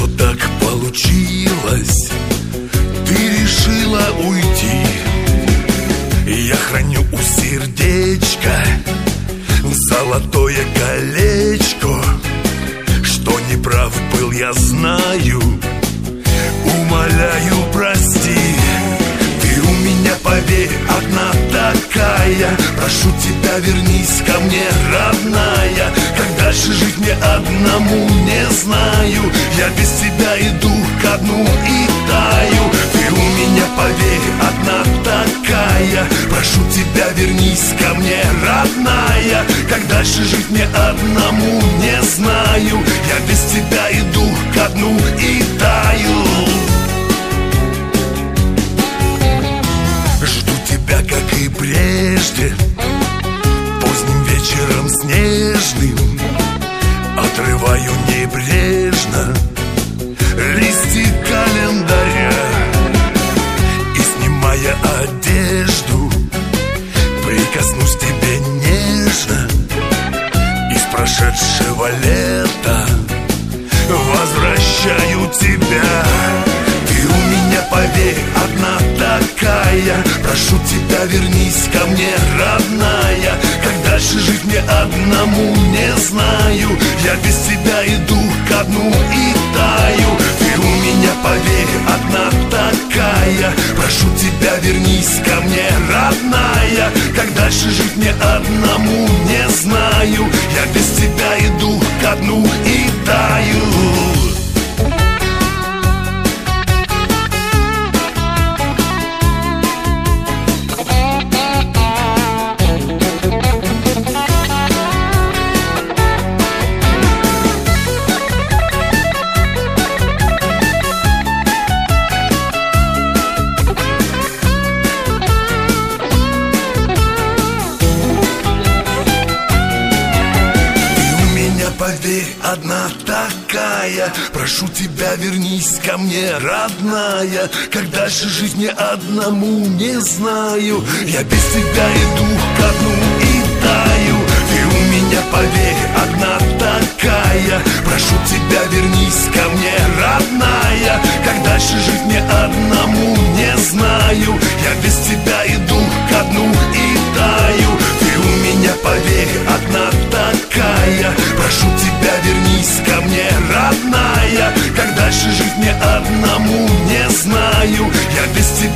что так получилось, ты решила уйти. Я храню у сердечка золотое колечко. Что неправ был, я знаю, умоляю, прости. Ты у меня, поверь, одна такая. Прошу тебя, вернись ко мне, родная. Как дальше жить мне одному, не знаю. Я без тебя иду ко дну и таю. Ты у меня, поверь, одна такая. Прошу тебя, вернись ко мне, родная. Как дальше жить мне одному, не знаю. Я без тебя иду ко дну и таю. Жду тебя, как и прежде, поздним вечером снежным. Отрываю небрежно листья календаря и, снимая одежду, прикоснусь тебе нежно. Из прошедшего лета возвращаю тебя. Ты у меня, поверь, одна такая. Прошу тебя, вернись ко мне, родная. Как дальше жить мне одному, не знаю. Я без тебя иду ко дну и таю. Ты у меня, поверь, одна такая. Прошу тебя, вернись ко мне, родная. Как дальше жить мне одному, не знаю. Я без тебя иду ко дну и таю. Поверь, одна такая. Прошу тебя, вернись ко мне, родная. Как дальше жить мне одному, не знаю. Я без тебя иду ко дну и таю. Ты у меня, поверь, одна такая. Прошу тебя, вернись ко мне, родная. Как дальше жить мне одному, не знаю. Я без тебя иду ко дну и таю. Ты у меня, поверь, одна такая. Прошу тебя, вернись ко мне, родная. Как дальше жить мне одному, не знаю. Я без тебя